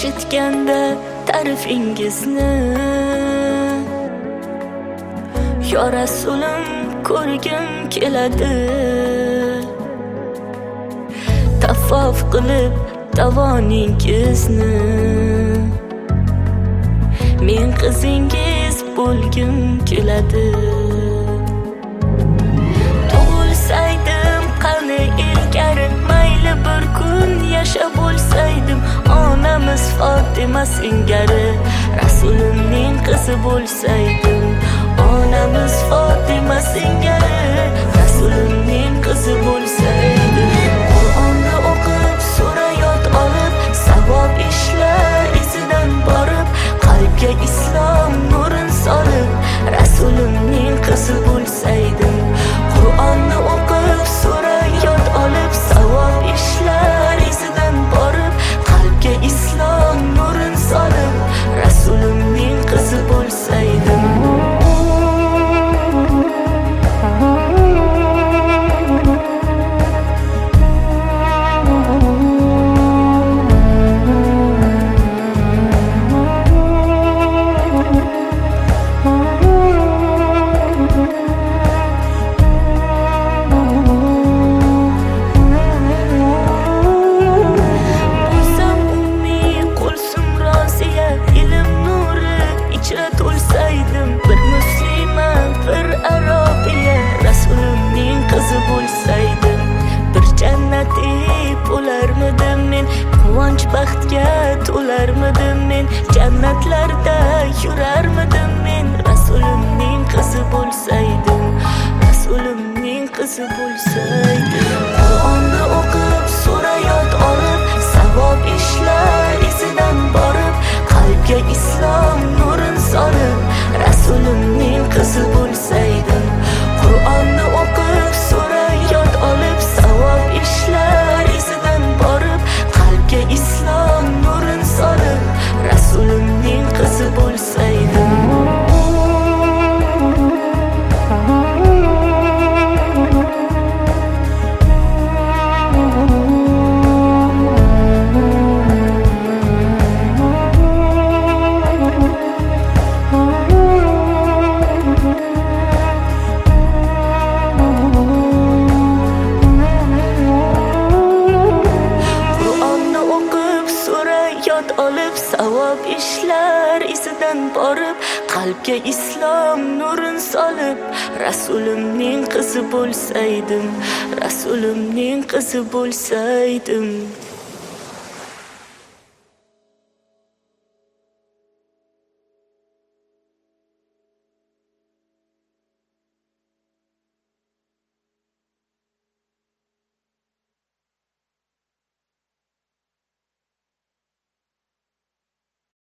eshitganda ta'rifingizni, yo Rasulim ko'rgim keladi. Tavof qilib davoningizni, men qizingiz bo'lgim keladi. Tug'ilsaydim qani ilgari, mayli bir kun yashab bo'lsaydim, onamiz Fatima singari Rasulimning qizi bo'lsaydim. Onamiz Fatima singari Rasulimning qizi bo'lsaydim. Qur'onni o'qib, sura yod olib, savob ishlar izidan borib, qalbga islom nurin solib, Rasulimning qizi bo'lsaydim. Qur'onni o'qib, sura yod olib, savob ishlar izidan borib, qalbga islom nurin solib, Rasulimning qizi bo'lsaydim. Bir muslima, bir arobiya, Rasulimning qizi bo'lsaydim. Bir jannati bo'larmidim men, quvonch baxtga to'larmidim men, jannatlarda yurarmidim men, Rasulimning qizi bo'lsaydim. Rasulimning qizi bo'lsaydim. Qur'onni o'qib, sura yod olib, savob ishlar izidan borib, qalbga islom nurin solib, Rasulimning qizi bo'lsaydim. Qur'onni o'qib, sura yod olib, savob ishlar izidan borib, qalbga islom nurin solib, Rasulimning qizi bo'lsaydim. Olib, savob ishlar izidan borib, qalbga islom nurin solib, Rasulimning qizi bo'lsaydim. Rasulimning qizi bo'lsaydim.